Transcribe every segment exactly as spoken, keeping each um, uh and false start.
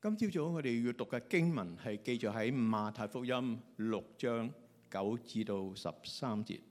今朝早我哋要讀嘅經文係記載喺馬太福音六章九至到十三節。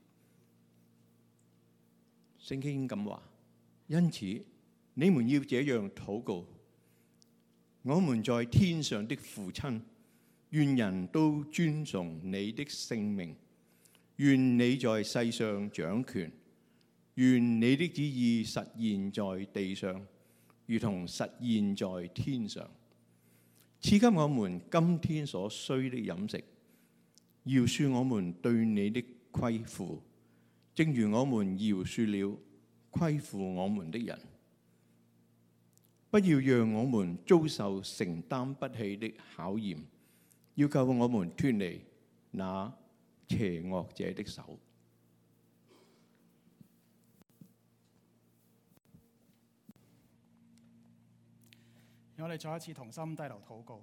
聖經咁話：因此你們要這樣禱告，我們在天上的父親，願人都尊崇你的聖名，願你在世上掌權，願你的旨意實現在地上，如同實現在天上。賜給我們今天所需的飲食，饒恕我們對你的虧負，正如我們饒恕了虧負我們的人。不要讓我們遭受承擔不起的考驗，要救我們脫離那邪惡者的手。 我哋再一次同心低頭禱告。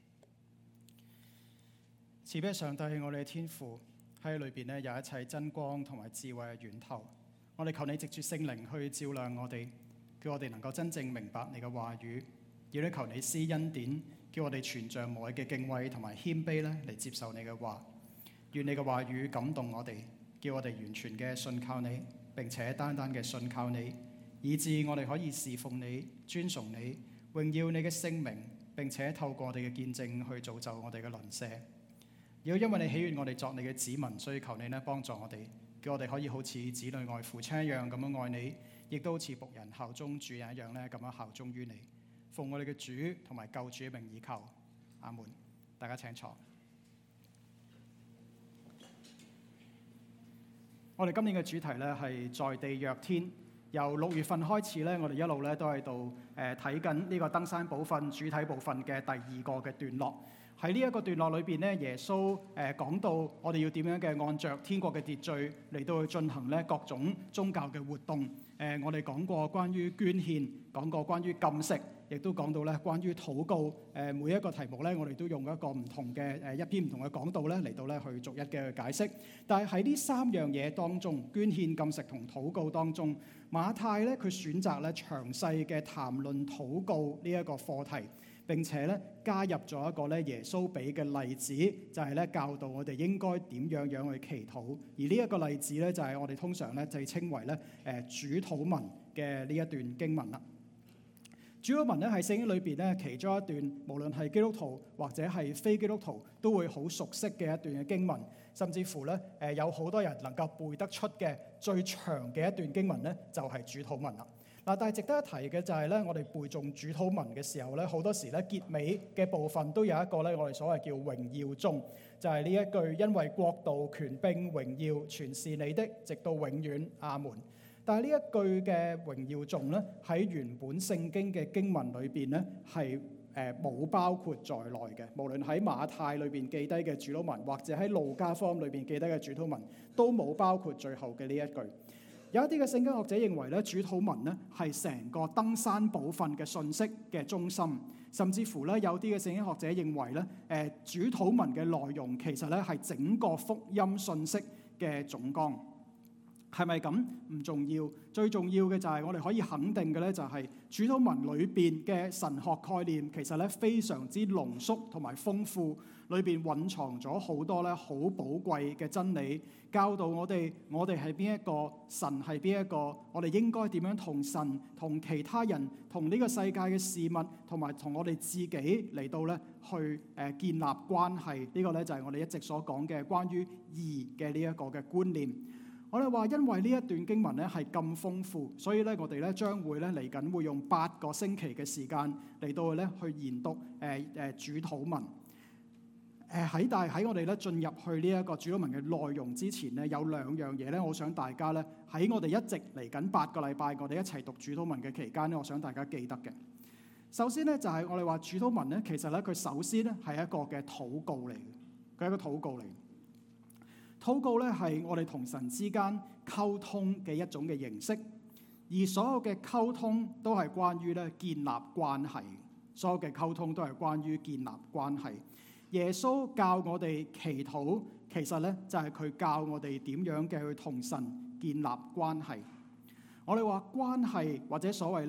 慈悲上帝，我哋嘅天父喺裏邊咧有一切真光同埋智慧嘅源頭。我哋求你藉住聖靈去照亮我哋，叫我哋能夠真正明白你嘅話語。要你求你施恩典，叫我哋存着無畏嘅敬畏同埋謙卑咧嚟接受你嘅話。願你嘅話語感動我哋，叫我哋完全嘅信靠你，並且單單嘅信靠你，以致我哋可以侍奉你、尊崇你、榮耀你嘅聖名，並且透過我哋嘅見證去造就我哋嘅鄰舍。如果因為你喜悅我哋作你嘅子民，所以求你呢幫助我哋，叫我哋可以好似子女愛父親一樣咁樣愛你，亦都好似僕人效忠主人一樣咧咁樣效忠於你。奉我哋嘅主同埋救主嘅名以求，阿門。大家請坐。我哋今年嘅主題咧係在地若天。由六月份開始咧，我哋一路咧都喺度誒睇緊呢個登山寶訓主體部分嘅第二個嘅段落。喺呢一個段落裏邊咧，耶穌誒講到我哋要點樣嘅按着天國嘅秩序嚟到去進行咧各種宗教嘅活動。誒，我哋講過關於捐獻，講過關於禁食，亦都講到咧關於禱告。誒，每一個題目咧，我哋都用一個唔同嘅誒一篇唔同嘅講道咧嚟到咧去逐一嘅解釋。但係喺呢三樣嘢當中，捐獻、禁食同禱告當中，馬太咧佢選擇咧詳細嘅談論禱告呢一個課題。並且咧加入咗一個咧耶穌俾嘅例子，就係咧教導我哋應該點樣樣去祈禱。而呢一個例子咧就係我哋通常咧就係稱為咧誒主禱文嘅呢一段經文啦。主禱文咧係聖經裏邊咧其中一段，無論係基督徒或者係非基督徒都會好熟悉嘅一段嘅經文，甚至乎咧誒有好多人能夠背得出嘅最長嘅一段經文咧就係主禱文啦。嗱，但係值得一提嘅就係咧，我哋背誦主禱文嘅時候咧，好多時咧結尾嘅部分都有一個咧，我哋所謂叫榮耀頌，就係呢一句：因為國度、權柄、榮耀全是你的，直到永遠，阿門。但係呢一句嘅榮耀頌咧，喺原本聖經嘅經文裏邊咧係誒冇包括在內嘅。無論喺馬太裏邊記低嘅主禱文，或者喺路加福音裏邊記低嘅主禱文，都冇包括最後嘅呢一句。有一啲嘅聖經學者認為咧，主禱文咧係成個登山寶訓嘅信息嘅中心，甚至乎咧有啲嘅聖經學者認為咧，誒主禱文嘅內容其實咧係整個福音信息嘅總綱。係咪咁？唔重要，最重要嘅就係我哋可以肯定嘅咧，就係主禱文裏邊嘅神學概念其實咧非常之濃縮同埋豐富，裏邊蘊藏咗好多咧好寶貴嘅真理，教導我哋我哋係邊一個，神係邊一個，我哋應該點樣同神、同其他人、同呢個世界嘅事物，同埋同我哋自己嚟到咧去誒建立關係。呢個咧就係我哋一直所講嘅關於義嘅呢一個嘅觀念。我哋話，因為呢一段經文咧係咁豐富，所以咧我哋咧將會咧嚟緊會用八個星期嘅時間嚟到咧去研讀誒誒主禱文。誒喺但係喺我哋咧進入去呢一個主禱文嘅內容之前咧，有兩樣嘢咧，我想大家咧喺我哋一直嚟緊八個禮拜，我哋一齊讀主禱文嘅期間咧，我想大家記得嘅。首先咧就係我哋話主禱文咧，其實咧佢首先咧係一個嘅禱告嚟嘅，佢係一個禱告嚟。禱告咧係我哋同神之間溝通嘅一種嘅形式，而所有嘅溝通都係關於咧建立關係，所有嘅溝通都係關於建立關係。耶穌教我哋祈禱，其實咧就係佢教我哋點樣嘅去同神建立關係。我哋話關係或者所謂咧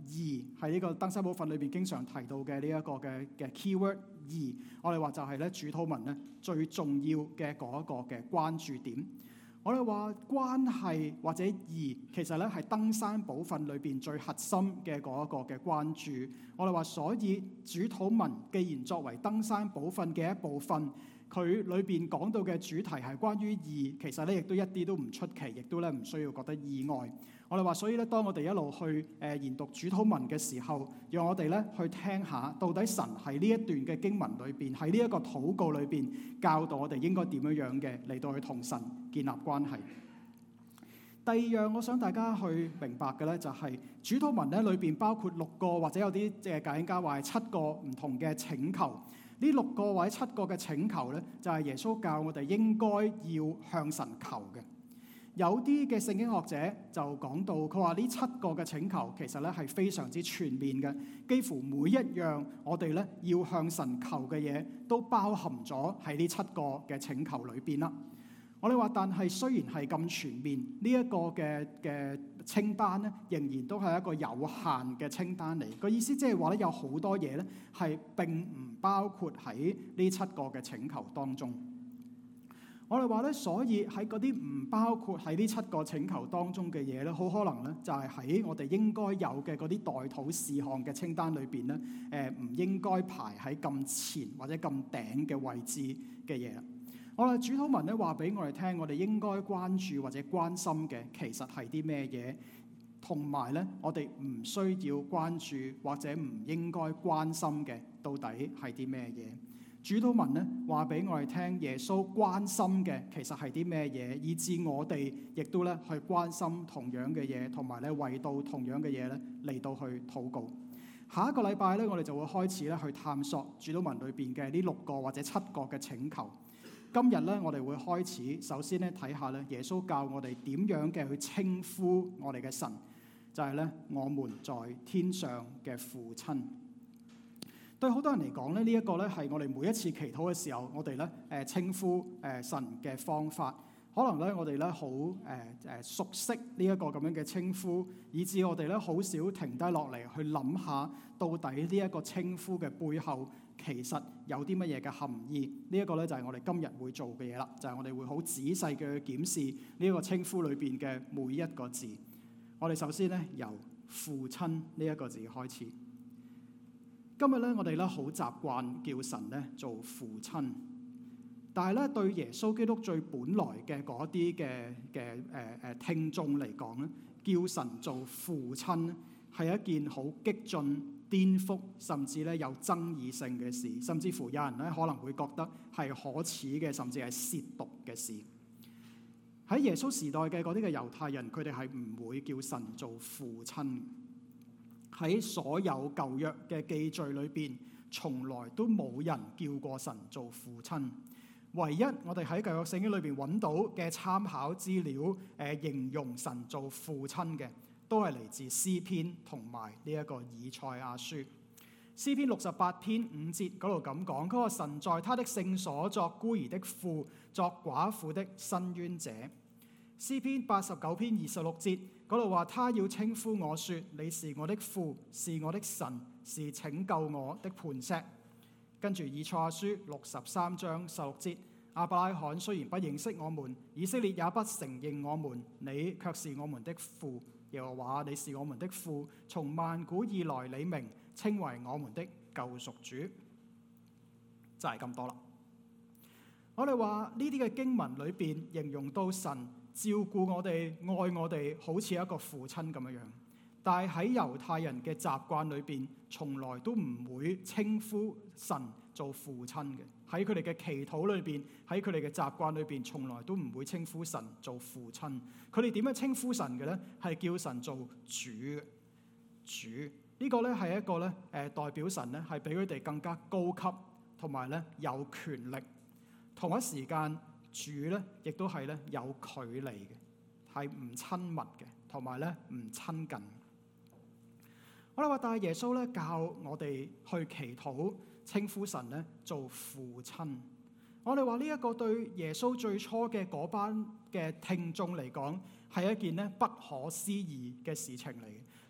義係呢個登山寶訓裏邊經常提到嘅呢一個嘅嘅 keyword 義，我哋話就係咧主禱文咧最重要嘅嗰一個嘅關注點。我哋話關係或者義其實咧係登山寶訓裏邊最核心嘅嗰一個嘅關注。我哋話所以主禱文既然作為登山寶訓嘅一部分，佢裏邊講到嘅主題係關於義，其實咧亦都一啲都唔出奇，亦都咧唔需要覺得意外。我哋話，所以咧，當我哋一路去誒研讀主禱文嘅時候，讓我哋咧去聽下，到底神喺呢一段嘅經文裏邊，喺呢一個禱告裏邊，教導我哋應該點樣樣嘅嚟到去同神建立關係。第二樣，我想大家去明白嘅咧，就係主禱文咧裏邊包括六個或者有啲即係解經家話係七個唔同嘅請求。呢六個或者七個嘅請求咧，就係耶穌教我哋應該要向神求嘅。有啲嘅聖經學者就講到，佢話呢七個嘅請求其實咧係非常之全面嘅，幾乎每一樣我哋咧要向神求嘅嘢都包含咗喺呢七個嘅請求裏邊啦。我哋話，但係雖然係咁全面，呢一個嘅嘅清單咧，仍然都係一個有限嘅清單嚟。個意思即係話咧，有好多嘢咧係並唔包括喺呢七個嘅請求當中。我哋話咧，所以喺嗰啲唔包括喺呢七個請求當中嘅嘢咧，好可能咧就係喺我哋應該有嘅嗰啲代禱事項嘅清單裏邊咧，誒唔應該排喺咁前或者咁頂嘅位置嘅嘢啦。我哋主禱文咧話俾我哋聽，我哋應該關注或者關心嘅其實係啲咩嘢，同埋咧我哋唔需要關注或者唔應該關心嘅到底係啲咩嘢。主禱文咧話俾我哋聽，耶穌關心嘅其實係啲咩嘢，以致我哋亦都咧去關心同樣嘅嘢，同埋咧為到同樣嘅嘢咧嚟到去禱告。下一個禮拜咧，我哋就會開始咧去探索主禱文裏邊嘅呢六個或者七個嘅請求。今日咧，我哋會開始首先咧睇下咧耶穌教我哋點樣嘅去稱呼我哋嘅神，就係咧我們在天上嘅父親。對好多人嚟講咧，呢一個咧係我哋每一次祈禱嘅時候，我哋咧誒稱呼誒神嘅方法。可能咧我哋咧好誒誒熟悉呢一個咁樣嘅稱呼，以致我哋咧好少停低落嚟去諗下，到底呢一個稱呼嘅背後其實有啲乜嘢嘅含義。呢一個咧就係我哋今日會做嘅嘢啦，就係我哋會好仔細嘅去檢視呢一個稱呼裏邊嘅每一個字。我哋首先咧由父親呢一個字開始。今日咧，我哋咧好習慣叫神咧做父親，但係咧對耶穌基督最本來嘅嗰啲嘅嘅誒誒聽眾嚟講咧，叫神做父親係一件好激進、顛覆，甚至咧有爭議性嘅事，甚至乎有人咧可能會覺得係可恥嘅，甚至係褻瀆嘅事。喺耶穌時代嘅嗰啲嘅猶太人，佢哋係唔會叫神做父親。喺所有舊約嘅記敘裏邊，從來都冇人叫過神做父親。唯一我哋喺舊約聖經裏邊揾到嘅參考資料，誒、呃、形容神做父親嘅，都係嚟自詩篇同埋呢一個以賽亞書。詩篇六十八篇五節嗰度咁講，佢話神在他的聖所作孤兒的父，作寡婦的伸冤者。詩篇八十九篇二十六節嗰度話，他要稱呼我說，你是我的父，是我的神，是拯救我的磐石。跟住以賽亞書六十三章十六節，亞伯拉罕雖然不認識我們，以色列也不承認我們，你卻是我們的父。耶和華，你是我們的父，從萬古以來你名稱為我們的救贖主。就係咁多啦。我哋話呢啲嘅經文裏邊形容到神照顧我哋、愛我哋，好似一個父親咁樣樣。但係喺猶太人嘅習慣裏邊，從來都唔會稱呼神做父親嘅。喺佢哋嘅祈禱裏邊，喺佢哋嘅習慣裏邊，從來都唔會稱呼神做父親。佢哋點樣稱呼神嘅咧？係叫神做主。主呢個咧係一個咧誒代表神咧係比佢哋更加高級，同埋咧有權力。同一時間，主咧亦都係咧有距離嘅，係唔親密嘅，同埋咧唔親近。我哋話，但係耶穌咧教我哋去祈禱，稱呼神咧做父親。我哋話呢一個對耶穌最初嘅嗰班嘅聽眾嚟講，係一件咧不可思議嘅事情嚟嘅。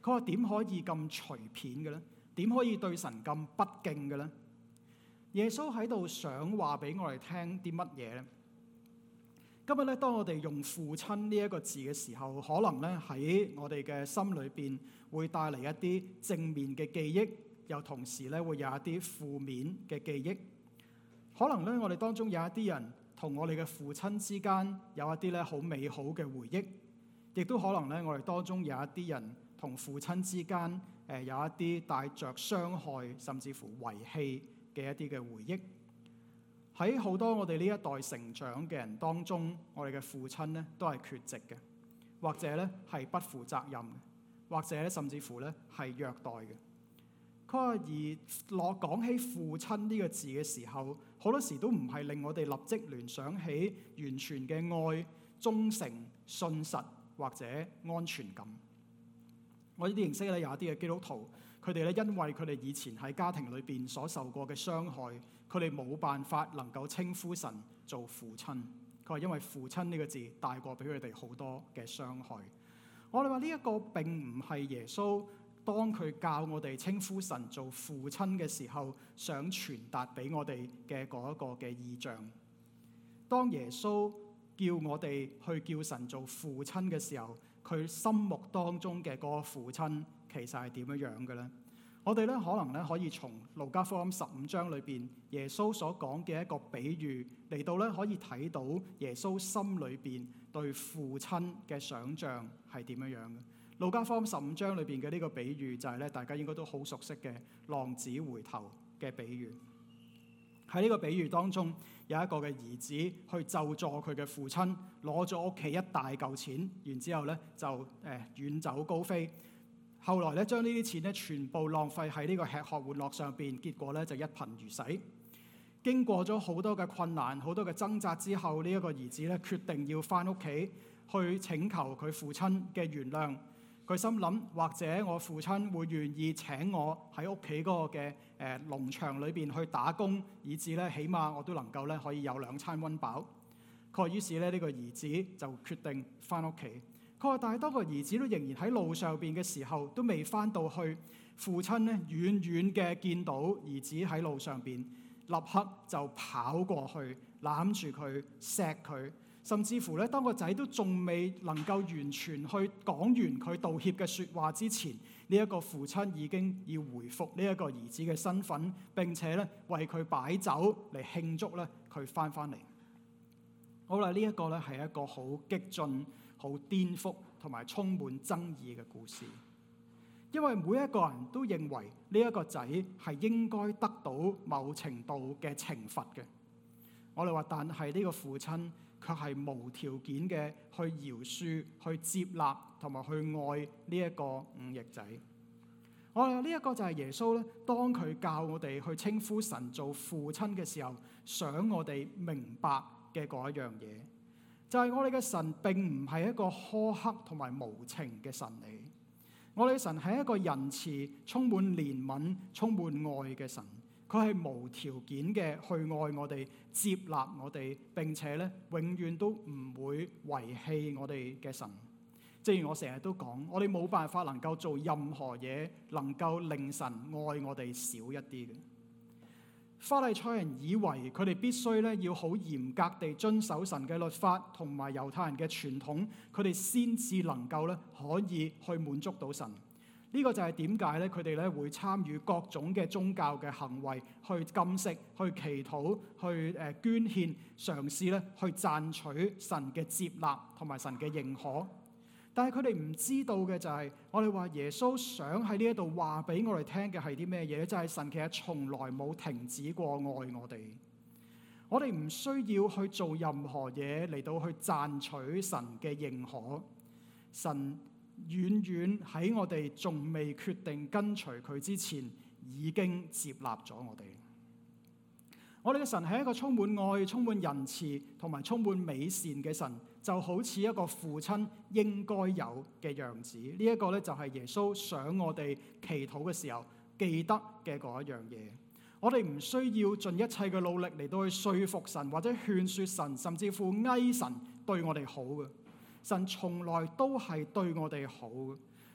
佢話點可以咁隨便嘅咧？點可以對神咁不敬嘅咧？耶穌喺度想話俾我哋聽啲乜嘢咧？今日咧，當我哋用父親呢一個字嘅時候，可能咧喺我哋嘅心裏邊會帶嚟一啲正面嘅記憶，又同時咧會有一啲負面嘅記憶。可能咧，我哋當中有一啲人同我哋嘅父親之間有一啲咧好美好嘅回憶，亦都可能咧我哋當中有一啲人同父親之間誒有一啲帶着傷害甚至乎遺棄嘅一啲嘅回憶。喺好多我哋呢一代成長嘅人當中，我哋嘅父親咧都係缺席嘅，或者咧係不負責任嘅，或者咧甚至乎咧係虐待嘅。佢話而落講起父親呢個字嘅時候，好多時都唔係令我哋立即聯想起完全嘅愛、忠誠、信實或者安全感。我呢啲認識咧有一啲嘅基督徒，佢哋咧因為佢哋以前喺家庭裏邊所受過嘅傷害，佢哋冇辦法能夠稱呼神做父親。佢話因為父親呢個字帶過俾佢哋好多嘅傷害。我哋話呢一個並唔係耶穌當佢教我哋稱呼神做父親嘅時候，想傳達俾我哋嘅嗰一個嘅意象。當耶穌叫我哋去叫神做父親嘅時候，佢心目當中嘅嗰個父親其實係點樣樣嘅咧？我哋咧可能咧可以從路加福音十五章裏邊耶穌所講嘅一個比喻嚟到咧，可以睇到耶穌心裏邊對父親嘅想像係點樣樣嘅。路加福音十五章裏邊嘅呢個比喻就係咧，大家應該都好熟悉嘅浪子回頭嘅比喻。喺呢個比喻當中，有一個嘅兒子去咒詛佢嘅父親，攞咗屋企一大嚿錢，然之後咧就誒遠走高飛。後來咧將呢啲錢咧全部浪費喺呢個吃喝玩樂上邊，結果咧就一貧如洗。經過咗好多嘅困難、好多嘅掙扎之後，呢、這、一個兒子咧決定要翻屋企去請求佢父親嘅原諒。佢心諗，或者我父親會願意請我喺屋企嗰個嘅誒農場裏邊去打工，以至咧起碼我都能夠咧可以有兩餐溫飽。佢話於是咧呢、這個兒子就決定翻屋企。佢話但係當個兒子都仍然喺路上邊嘅時候，都未翻到去，父親咧遠遠嘅見到兒子喺路上邊，立刻就跑過去攬住佢錫佢。甚至乎咧，當個仔都仲未能夠完全去講完佢道歉嘅説話之前，呢一個父親已經要回復呢一個兒子嘅身份，並且咧為佢擺酒嚟慶祝咧佢翻返嚟。好啦，呢一個咧係一個好激進、好顛覆同埋充滿爭議嘅故事，因為每一個人都認為呢一個仔係應該得到某程度嘅懲罰嘅。我哋話，但係呢個父親卻係無條件嘅去饒恕、去接納同埋去愛呢一個忤逆仔。我哋呢一個就係耶穌咧，當佢教我哋去稱呼神做父親嘅時候，想我哋明白嘅嗰一樣嘢，就係、是、我哋嘅神並唔係一個苛刻同埋無情嘅神嚟。我哋嘅神係一個仁慈、充滿憐憫、充滿愛嘅神。佢係無條件嘅去愛我哋、接納我哋，並且咧永遠都唔會遺棄我哋嘅神。正如我成日都講，我哋冇辦法能夠做任何嘢能夠令神愛我哋少一啲嘅。法利賽人以為佢哋必須咧要好嚴格地遵守神嘅律法同埋猶太人嘅傳統，佢哋先至能夠咧可以去滿足到神。呢個就係點解咧？佢哋咧會參與各種嘅宗教嘅行為，去禁食、去祈禱、去誒捐獻，嘗試咧去賺取神嘅接納同埋神嘅認可。但係佢哋唔知道嘅就係，我哋話耶穌想喺呢一度話俾我哋聽嘅係啲咩嘢？就係神其實從來冇停止過愛我哋。我哋唔需要去做任何嘢嚟到去賺取神嘅認可。神遠遠喺我哋仲未決定跟隨佢之前，已經接納咗我哋。我哋嘅神係一個充滿愛、充滿仁慈同埋充滿美善嘅神，就好似一個父親應該有嘅樣子。呢、這、一個咧就係耶穌想我哋祈禱嘅時候記得嘅嗰一樣嘢。我哋唔需要盡一切嘅努力嚟到去說服神或者勸説神，甚至乎哀神對我哋好嘅。神從來都係對我哋好嘅，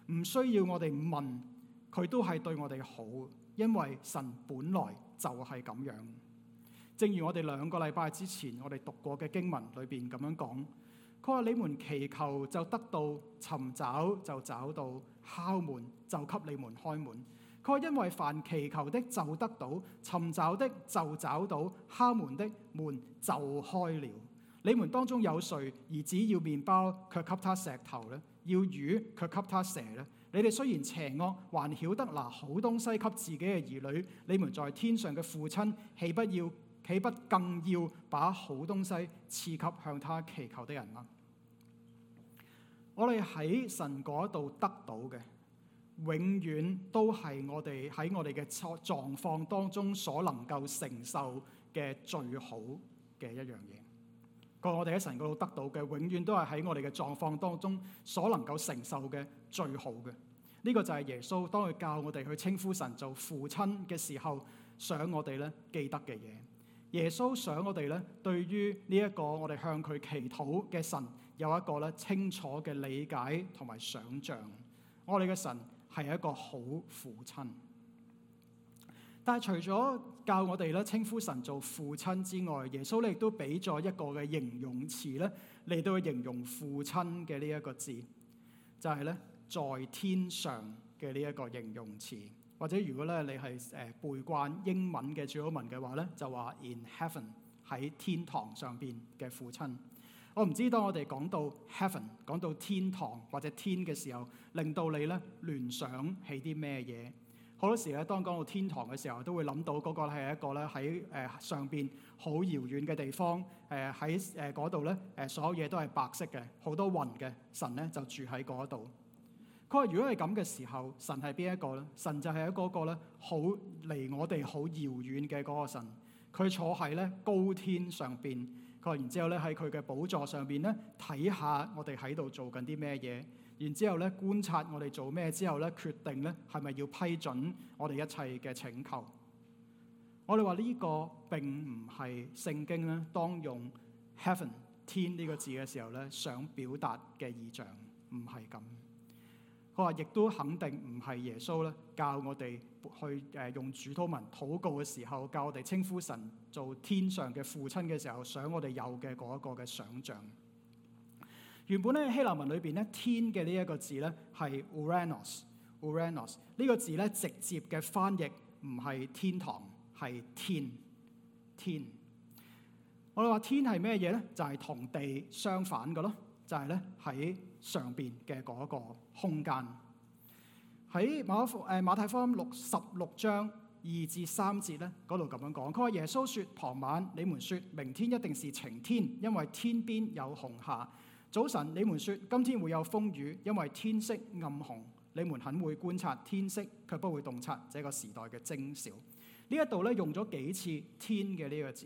唔需要我哋問，佢都係對我哋好，因為神本來就係咁樣。正如我哋兩個禮拜之前我哋讀過嘅經文裏邊咁樣講，佢話你們祈求就得到，尋找就找到，敲門就給你們開門。佢話因為凡祈求的就得到，尋找的就找到，敲門的門就開了。你們當中有誰兒子要麵包，卻給他石頭呢？要魚，卻給他蛇呢？你哋雖然邪惡，還曉得拿好東西給自己嘅兒女，你們在天上嘅父親，豈不要豈不更要把好東西賜給向他祈求的人嗎？我哋喺神嗰度得到嘅，永遠都係我哋喺我哋嘅狀況當中所能夠承受嘅最好嘅一樣嘢。個我哋喺神嗰度得到嘅，永遠都係喺我哋嘅狀況當中所能夠承受嘅最好嘅。呢個就係耶穌當佢教我哋去稱呼神做父親嘅時候，想我哋咧記得嘅嘢。耶穌想我哋咧對於呢一個我哋向佢祈禱嘅神有一個咧清楚嘅理解同埋想像。我哋嘅神係一個好父親。但係除咗教我哋咧稱呼神做父親之外，耶穌咧亦都俾咗一個嘅形容詞咧嚟到去形容父親嘅呢一個字，就係咧在天上嘅呢一個形容詞。或者如果咧你係誒背慣英文嘅主禱文嘅話咧，就話 in heaven 喺天堂上邊嘅父親。我唔知當我哋講到 heaven 講到天堂或者天嘅時候，令到你咧聯想起啲咩嘢？好多時咧，當講到天堂嘅時候，都會諗到嗰個係一個咧喺誒上邊好遙遠嘅地方。誒喺誒嗰度咧，誒所有嘢都係白色嘅，好多雲嘅，神咧就住喺嗰度。佢話：如果係咁嘅時候，神係邊一個咧？神就係一個個咧好離我哋好遙遠嘅嗰個神。佢坐喺咧高天上邊。佢話然之後咧喺佢嘅寶座上邊咧睇下我哋喺度做緊啲咩嘢。然之後咧觀察我哋做咩之後咧決定咧係咪要批准我哋一切嘅請求。我哋話呢個並唔係聖經咧當用 heaven 天呢個字嘅時候咧想表達嘅意象，唔係咁。佢話亦都肯定唔係耶穌咧教我哋去誒用主禱文禱告嘅時候，教我哋稱呼神做天上嘅父親嘅時候，想我哋有嘅嗰一個嘅想像。原本咧希臘文裏邊咧天嘅呢一個字咧係 Uranos，Uranos 呢個字咧直接嘅翻譯唔係天堂，係天天。我哋話天係咩嘢咧？就係同地相反嘅咯，就係咧喺上邊嘅嗰個空間。喺馬可誒馬太福音六十六章二至三節咧嗰度咁樣講，佢話耶穌說：傍晚你們說明天一定是晴天，因為天邊有紅霞。早晨你們說今天會有風雨，因為天色暗紅。你們很會觀察天色，卻不會洞察這個時代嘅徵兆。呢一度咧用咗幾次天嘅呢個字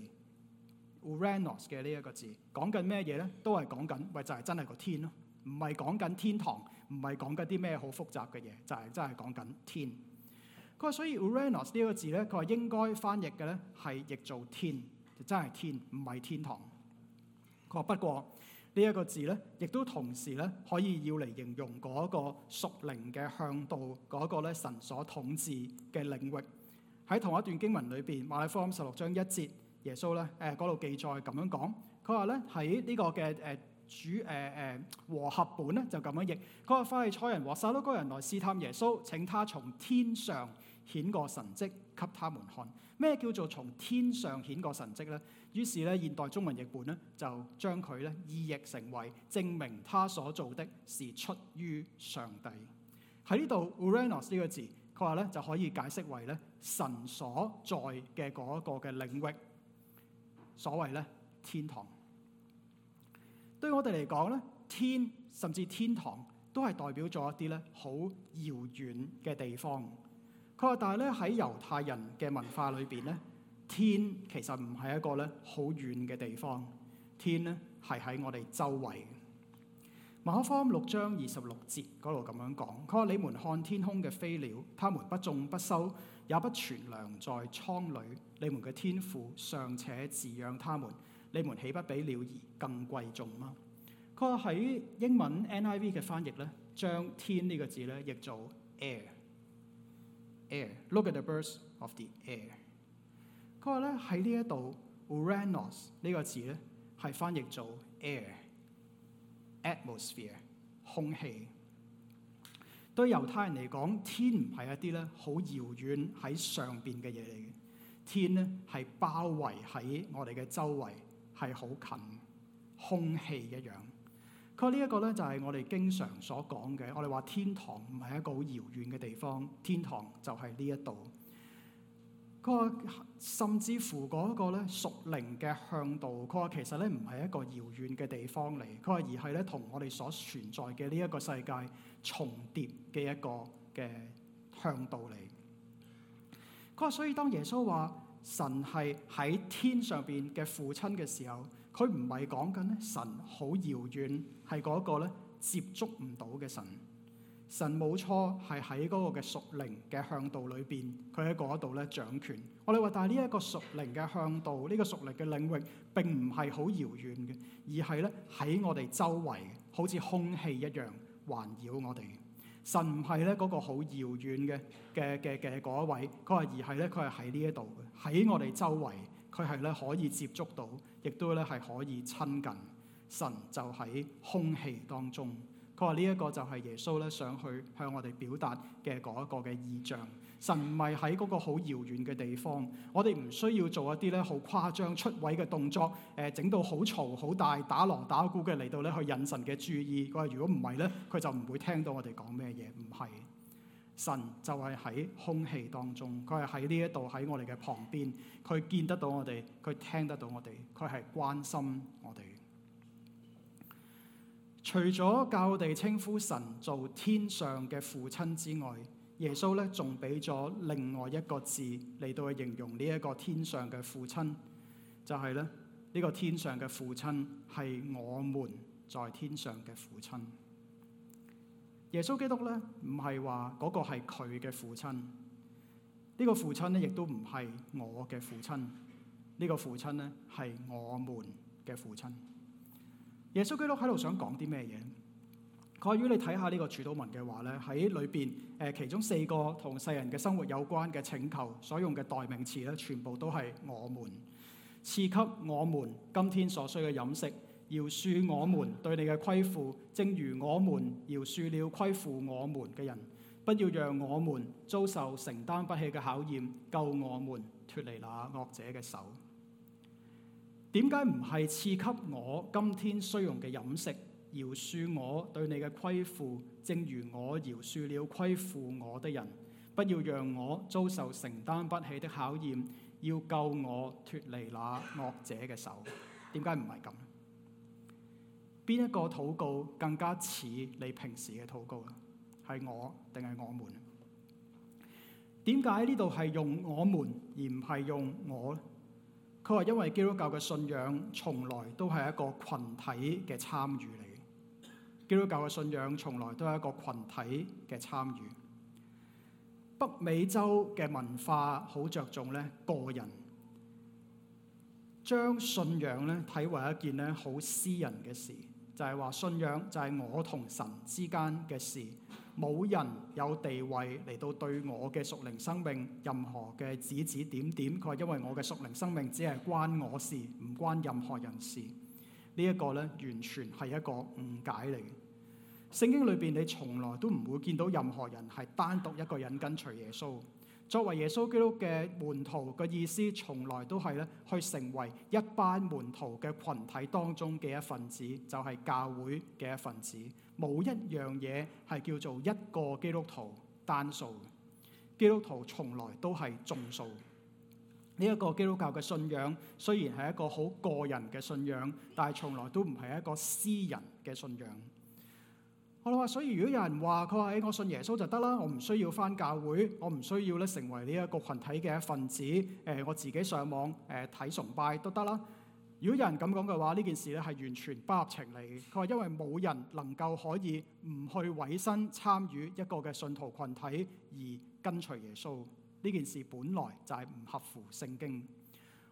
Uranos 嘅呢一個字，講緊咩嘢咧？都係講緊，喂就係、是、真係個天咯，唔係講緊天堂，唔係講緊啲咩好複雜嘅嘢，就係、是、真係講緊天。佢話所以 Uranos 呢個字咧，佢話應該翻譯嘅咧係譯做天，就真係天，唔係天堂。佢話不過呢一個字咧，亦都同時咧可以要嚟形容嗰個屬靈嘅向度，嗰個咧神所統治嘅領域。喺同一段經文裏邊，馬太福音十六章一節，耶穌咧誒嗰度記載咁樣講，佢話咧喺呢個嘅誒主誒誒和合本咧就咁樣譯，佢話法利賽人和撒都該人來試探耶穌，請他從天上顯個神蹟給他們看。咩叫做從天上顯個神蹟咧？於是咧，現代中文譯本咧就將佢咧意譯成為證明他所做的是出於上帝。喺呢度 Uranos 呢個字，佢話咧就可以解釋為咧神所在嘅嗰一個嘅領域，所謂咧天堂。對我哋嚟講咧，天甚至天堂都係代表咗一啲咧好遙遠嘅地方。佢話，但係咧喺猶太人嘅文化裏邊咧，天其實唔係一個咧好遠嘅地方，天咧係喺我哋周圍。馬可福音六章二十六節嗰度咁樣講，佢話：你們看天空嘅飛鳥，他們不種不收，也不存糧在倉裏，你們嘅天父尚且飼養他們，你們豈不比鳥兒更貴重嗎？佢話喺英文 N I V 嘅翻譯咧， 將天呢個字咧譯做 air，air。Look at the birds of the air。佢話咧喺呢一度 uranos 呢個字咧係翻譯做 air、atmosphere 空氣。對猶太人嚟講，天唔係一啲咧好遙遠喺上邊嘅嘢嚟嘅，天咧係包圍喺我哋嘅周圍，係好近，空氣一樣。佢話呢一個咧就係我哋經常所講嘅，我哋話天堂唔係一個好遙遠嘅地方，天堂就係呢一度。佢話甚至乎嗰個咧屬靈嘅向度，佢話其實咧唔係一個遙遠嘅地方嚟，佢話而係咧同我哋所存在嘅呢一個世界重疊嘅一個嘅向度嚟。佢話所以當耶穌話神係喺天上邊嘅父親嘅時候，佢唔係講緊咧神好遙遠，係嗰個咧接觸唔到嘅神。神冇錯係喺嗰個嘅屬靈嘅向度裏邊，佢喺嗰度咧掌權。我哋話，但係呢一個屬靈嘅向度，呢個屬靈嘅領域並唔係好遙遠嘅，而係咧喺我哋周圍，好似空氣一樣環繞我哋。神唔係咧嗰個好遙遠嘅嘅嘅嘅嗰一位，佢話而係咧佢係喺呢一度嘅，喺我哋周圍，佢係咧可以接觸到，亦都咧係可以親近。神就喺空氣當中。佢話呢一個就係耶穌咧想去向我哋表達嘅嗰一個嘅意象。神唔係喺嗰個好遙遠嘅地方，我哋唔需要做一啲咧好誇張出位嘅動作，誒整到好嘈好大，打鑼打鼓嘅嚟到咧去引神嘅注意。佢話如果唔係咧，佢就唔會聽到我哋講咩嘢。唔係，神就係喺空氣當中，佢係喺呢一度喺我哋嘅旁邊，佢見得到我哋，佢聽得到我哋，佢係關心我哋。除咗教我哋稱呼神做天上嘅父親之外，耶穌咧仲俾咗另外一個字嚟到去形容呢一個天上嘅父親，就係咧呢個天上嘅父親係我們在天上嘅父親。耶穌基督咧唔係話嗰個係佢嘅父親，呢個父親咧亦都唔係我嘅父親，呢個父親咧係我們嘅父親。耶穌基督喺度想講啲咩嘢？佢話如果你睇下呢個主禱文嘅話咧，喺裏邊誒其中四個同世人嘅生活有關嘅請求所用嘅代名詞咧，全部都係我們。賜給我們今天所需嘅飲食，饒恕我們對你嘅虧負，正如我們饒恕了虧負我們嘅人。不要讓我們遭受承擔不起嘅考驗，救我們脫離那惡者嘅手。點解唔係賜給我今天需用嘅飲食，饒恕我對你嘅虧負，正如我饒恕了虧負我的人？不要讓我遭受承擔不起的考驗，要救我脫離那惡者嘅手。點解唔係咁？邊一個禱告更加似你平時嘅禱告啊？係我定係我們？點解呢度係用我們而唔係用我？佢話因為基督教嘅信仰從來都係一個群體嘅參與嚟。基督教嘅信仰從來都係一個群體嘅參與。北美洲嘅文化好着重咧個人，將信仰咧睇為一件咧好私人嘅事，就係話信仰就係我同神之間嘅事。冇人有地位嚟到對我嘅屬靈生命任何嘅指指點點。佢話因為我嘅屬靈生命只係關我事，唔關任何人事。呢、這、一個咧完全係一個誤解嚟。聖經裏邊你從來都唔會見到任何人係單獨一個人跟隨耶穌。作為耶穌基督嘅門徒嘅意思，從來都係咧去成為一班門徒嘅群體當中嘅一份子，就係、是、教會嘅一份子。冇一樣嘢係叫做一個基督徒單數。基督徒從來都係眾數。呢、這、一個基督教嘅信仰雖然係一個好個人嘅信仰，但係從來都唔係一個私人嘅信仰。我哋話，所以如果有人話佢話誒，我信耶穌就得啦，我唔需要返教會，我唔需要咧成為呢一個群體嘅一份子，誒我自己上網誒睇崇拜都得啦。如果有人咁講嘅話，呢件事咧係完全不合情理。佢話因為冇人能夠可以唔去委身參與一個嘅信徒群體而跟隨耶穌，呢件事本來就係唔合乎聖經。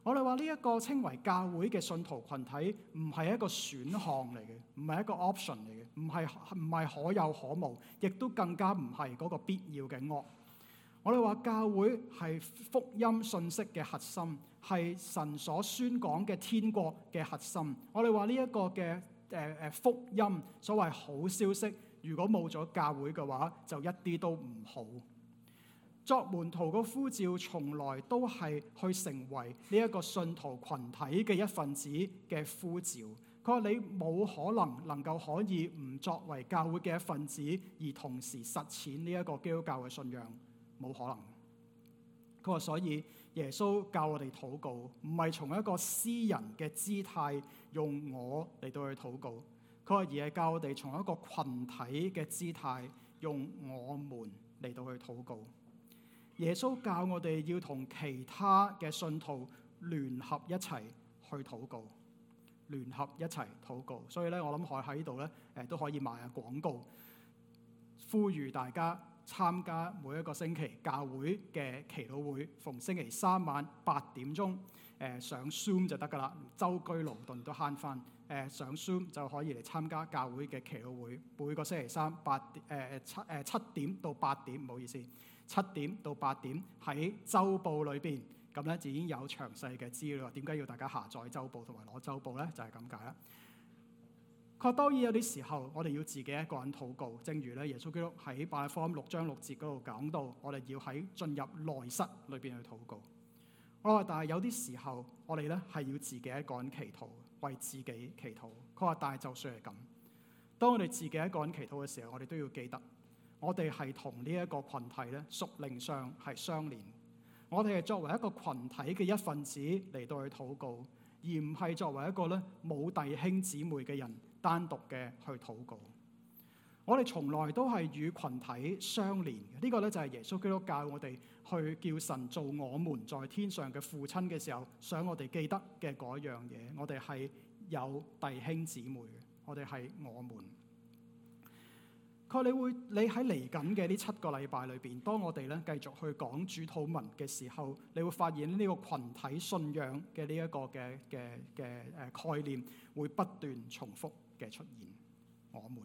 我哋話呢一個稱為教會嘅信徒群體，唔係一個選項嚟嘅，唔係一個 option 嚟嘅，唔係唔係可有可無，亦都更加唔係嗰個必要嘅惡。我哋話教會係福音信息嘅核心，係神所宣講嘅天國嘅核心。我哋話呢一個嘅誒誒福音，所謂好消息，如果冇咗教會嘅話，就一啲都唔好。作門徒嘅呼召，從來都係去成為呢一個信徒群體嘅一份子嘅呼召。佢話你冇可能能夠可以唔作為教會嘅一份子，而同時實踐呢一個基督教嘅信仰，冇可能。佢話所以耶穌教我哋禱告，唔係從一個私人嘅姿態用我嚟到去禱告，佢話而係教我哋從一個群體嘅姿態用我們嚟到去禱告。耶穌教我哋要同其他嘅信徒聯合一齊去禱告，聯合一齊禱告。所以咧，我諗我喺呢度咧，誒都可以賣下廣告，呼籲大家參加每一個星期教會嘅祈禱會，逢星期三晚八點鐘，誒上 Zoom 就得㗎啦，舟車勞頓都慳翻。誒上 Zoom 就可以嚟參加教會嘅祈禱會，每個星期三八點誒七誒七點到八點，唔好意思。七點到八點喺週報裏邊，咁咧就已經有詳細嘅資料。點解要大家下載週報同埋攞週報咧？就係咁解啦。佢話當然有啲時候，我哋要自己一個人禱告。正如咧，耶穌基督喺馬太福音六章六節嗰度講到，我哋要喺進入內室裏邊去禱告。我話但係有啲時候，我哋咧係要自己一個人祈禱，為自己祈禱。佢話但係就算係咁，當我哋自己一個人祈禱嘅時候，我哋都要記得。我哋係同呢一個群體咧，屬靈上係相連。我哋係作為一個群體嘅一份子嚟到去禱告，而唔係作為一個咧冇弟兄姊妹嘅人單獨嘅去禱告。我哋從來都係與群體相連嘅。呢個咧就係耶穌基督教我哋去叫神做我們在天上嘅父親嘅時候，想我哋記得嘅嗰樣嘢。我哋係有弟兄姊妹嘅，我哋係我們。佢你會你喺嚟緊嘅呢七個禮拜裏邊，當我哋咧繼續去講主禱文嘅時候，你會發現呢個群體信仰嘅呢一個嘅嘅嘅誒概念會不斷重複嘅出現。我們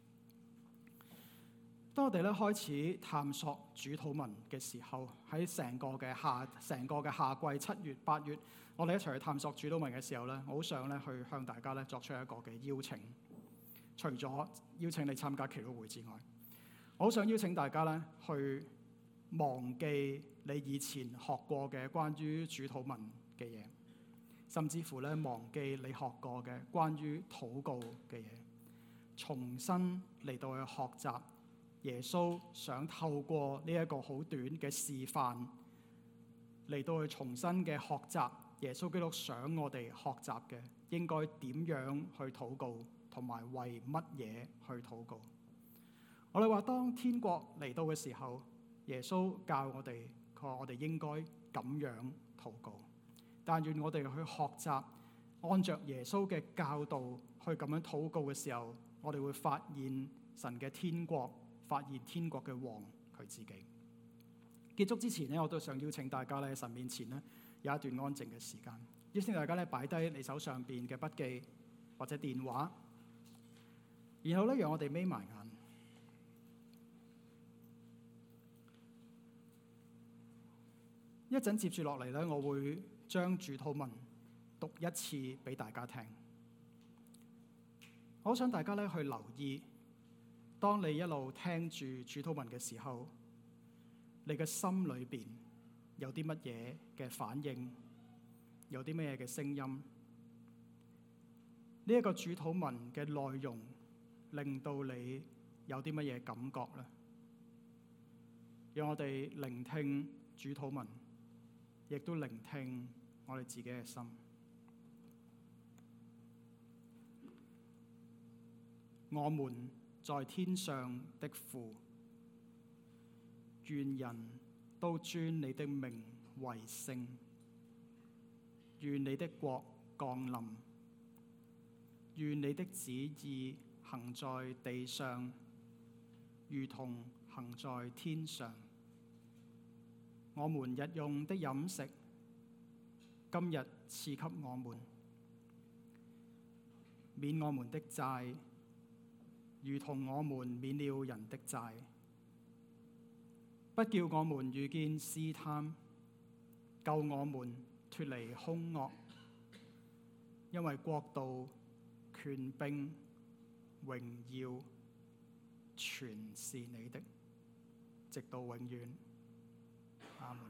當我哋咧開始探索主禱文嘅時候，喺成個嘅夏成個嘅夏季七月八月，我哋一齊去探索主禱文嘅時候咧，我好想咧去向大家咧作出一個嘅邀請。除咗邀請你參加祈禱會之外，我好想邀請大家咧去忘記你以前學過嘅關於主禱文嘅嘢，甚至乎咧忘記你學過嘅關於禱告嘅嘢，重新嚟到去學習耶穌想透過呢一個好短嘅示範嚟到去重新嘅學習耶穌基督想我哋學習嘅應該點樣去禱告。同埋為乜嘢去禱告？我哋話當天國嚟到嘅時候，耶穌教我哋，佢話我哋應該咁樣禱告。但願我哋去學習，按着耶穌嘅教導去咁樣禱告嘅時候，我哋會發現神嘅天國，發現天國嘅王佢自己。結束之前呢，我都想邀請大家咧喺神面前呢有一段安靜嘅時間，邀請大家咧擺低你手上邊嘅筆記或者電話。然後咧，讓我哋眯埋眼。一陣接住落嚟咧，我會將主禱文讀一次俾大家聽。我想大家咧去留意，當你一路聽住主禱文嘅時候，你嘅心裏邊有啲乜嘢嘅反應，有啲乜嘢嘅聲音？呢、這、一個主禱文嘅內容，令到你有啲乜嘢感覺呢？讓我哋聆聽主禱文，亦都聆聽我哋自己嘅心。我們在天上的父，願人都尊你的名為聖。願你的國降臨。願你的旨意行在地上，如同行在天上。我們日用的飲食， 今日賜給我們，免我們的債，如同我們免了人的債，不叫我們遇見試探，救我們脫離兇惡，因為國度、權柄、榮耀，全是你的，直到永遠。阿門。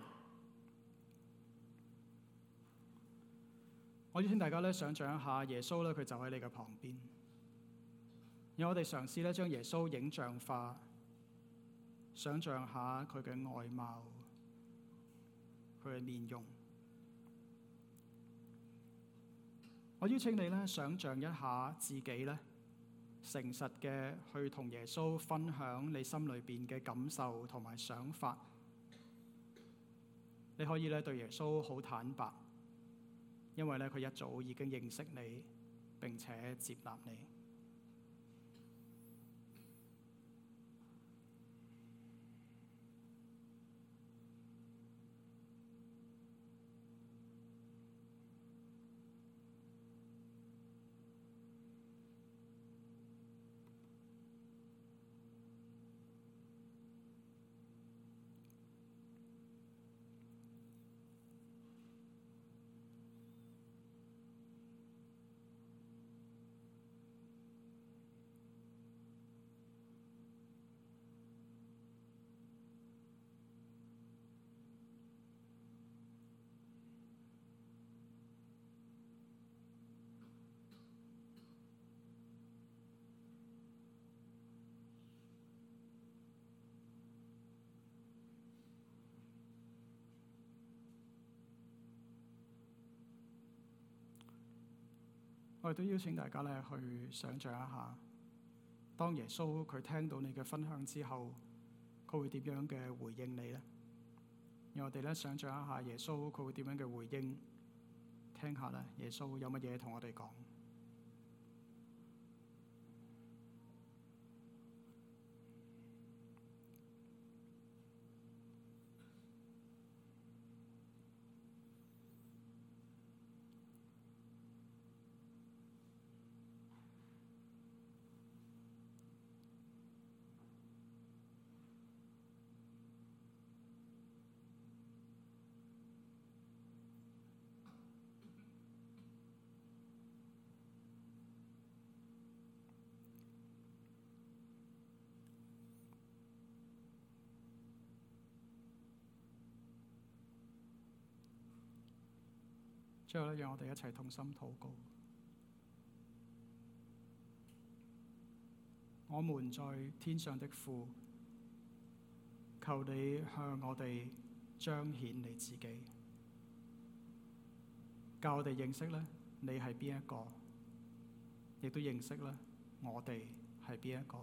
我邀請大家咧，想像一下耶穌咧，佢就喺你嘅旁邊。讓我哋嘗試咧，將耶穌影像化，想像下佢嘅外貌、佢嘅面容。我邀請你咧，想像一下自己咧，誠實嘅去同耶穌分享你心裏邊嘅感受同埋想法。你可以咧，對耶穌好坦白，因為咧，佢一早已經認識你並且接納你。我哋都邀請大家咧，去想像一下，當耶穌佢聽到你嘅分享之後，佢會點樣嘅回應你呢？讓我哋咧，想像一下耶穌佢會點樣嘅回應，聽下咧，耶穌有乜嘢同我哋講。最後咧，讓我哋一齊同心禱告。我們在天上的父，求你向我哋彰顯你自己，教我哋認識咧你係邊一個，亦都認識咧我哋係邊一個，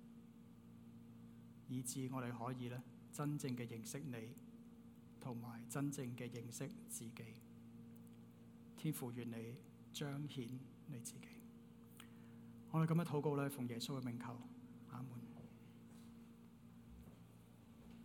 以致我哋可以咧真正嘅認識你，同埋真正嘅認識自己。天父，願你彰顯你自己。我哋咁樣禱告咧，奉耶穌嘅名求，阿門。